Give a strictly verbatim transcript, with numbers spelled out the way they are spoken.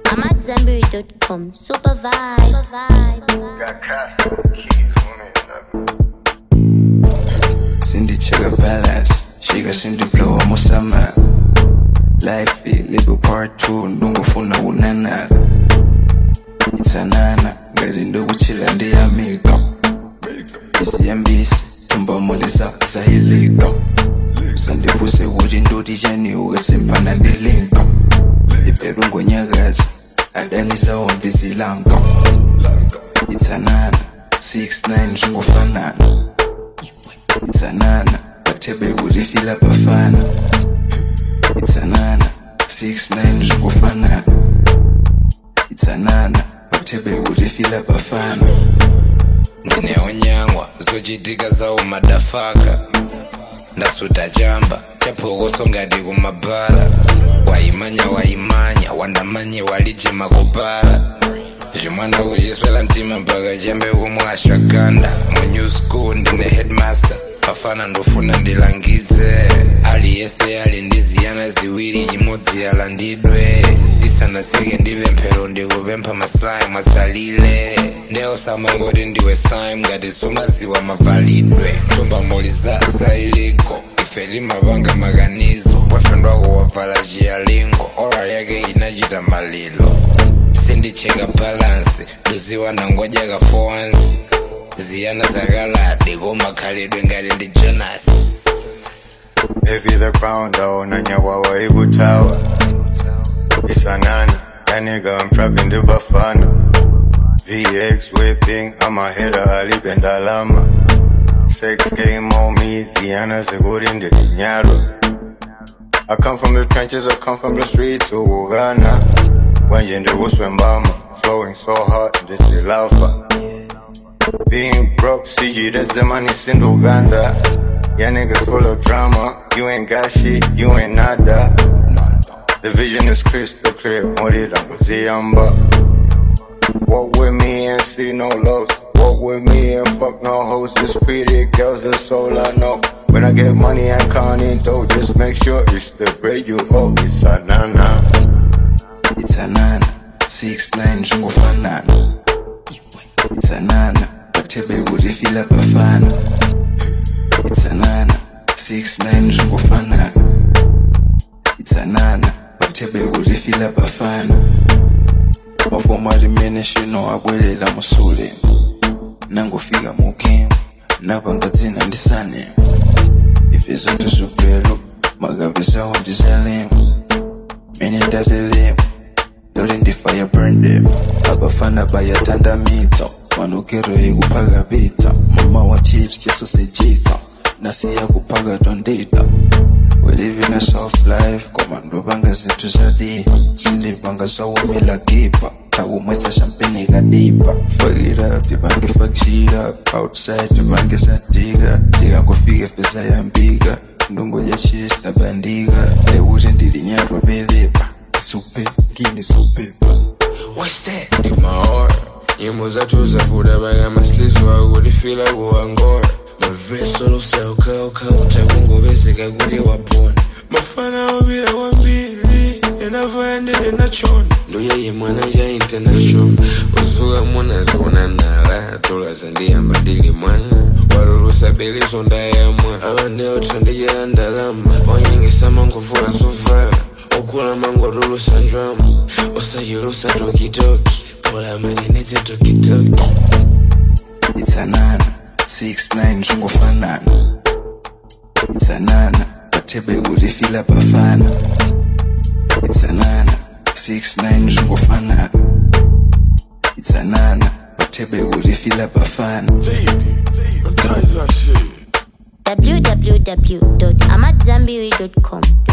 I'm at Zambiri dot com. Super vibe. Got cast on keys, woman. Cindy Chugga Balance, Shiga Cindy Blow Musama. Life Libo Part two, Nungo Funa Unana. It's a nana, Garindo Uchilla and the Amigo. It's the M B's, Tumba Molisa, Sahilico. Sunday Pussy wouldn't do the journey, was simpan and the link up. The Perungo Nyagas, Adanisa on busy Lanka. It's a nana, six nine Jungo Fanana. It's a nana, but Tebe would fill up a fan. It's a nana, six nine Jungo Fanana. It's a nana, but Tebe would fill up a fan. Ndine onyangwa, zochitika za umadafaka. Ndasuta jamba, chapo songa di kumabala. Waimanya waimanya, wandamanye walije makopala. Jumana ujiswela ntima mpaka jembe umwasha kanda. Mu new school ndine headmaster, pafana ndofuna ndilangize. Ali yese ali ndiziana ziwiri jimodzi alandidwe. Disana tsige ndive mpero ndikupempha maslime masalile. Ndeo samangoti ndiwe slime ngati somaziwa mavalidwe. Tumba moliza sailiko, iferi mabanga maganizo. Boyfriend wako wavala jialingo, ora yake inajita malilo. Cindy Chugga Balance, doziwa na ngoja ka four ones. Ziana zagaladi, goma khalidwe ngati ndi Jonas. Heavy the crown down, and Yawawa Igu Tower. It's a nana, that nigga, I'm trapping the Bafana. V X whipping, I'm a header, Ali Bendalama. Sex game on me, Ziana's a good in the Nyaro. I come from the trenches, I come from the streets, so Uganda. When you do Swembama, flowing so hard, this is lava. Being broke, see you, that's the money, in Uganda. Yeah, niggas full of drama, you ain't got shit, you ain't nada. The vision is crystal clear, Mori Ziamba. Walk with me and see no lows. Walk with me and fuck no hoes. Just pretty girls, that's all I know. When I get money, I'm counting dough. Just make sure it's the bread you owe. It's a nana. It's a nana, six nine Jungo Fanana. It's a nana, but Tebe would fill up a fan. It's a nana, six nine Jungo Fanana. It's a nana, but Tebe would fill up a fan. Mafoma diminish, you know, Abuela Musule. Nango figa mukim, Nabangazina and the Sunny. If it's a to Supelo, Magavisa on the Salim. Meaning that the limb. During the fire burn them. Abafana by a tanda meter. Manukero igupaga bita. Mama wa chips just to say jisa. Nasi ya kupaga don data. We live in a soft life. Komando banga zetu zadi. Sindi banga sawa mila kipa. Tawu mwesa champagne gadipa. Fuck it up, the bangi fuck shit up. Outside the bangi satiga. Tiga kufige feza ya mbiga. Ndungo ya shish na bandiga. They wouldn't did in yaro belipa. Super, guinea super. What's that? In my heart. Yemoza choza fuda baga masliswa. Gudi fila guangora. Mavre solo sa uka uka. Utagungo besika gudi wapona. Mafana wabila wambili. Enava yandele na choni. Ndoya yemwana ya international. Usuga mwana zona nala. Tola sandia madili mwana. Waruru sabili sonda ya mwana. Awa neo trende ya andalama. Onyengi sama ngufura sofara. Okula mango rulu sandrama. Osa yurusa toki toki. Pola maninete toki toki. It's a nana, six nine Jungo Fanana. It's a nana, but Tebe would fill up a fan. It's a nana, six nine Jungo Fanana. It's a nana, but Tebe would fill up a fan. w w w dot amat zambiri dot com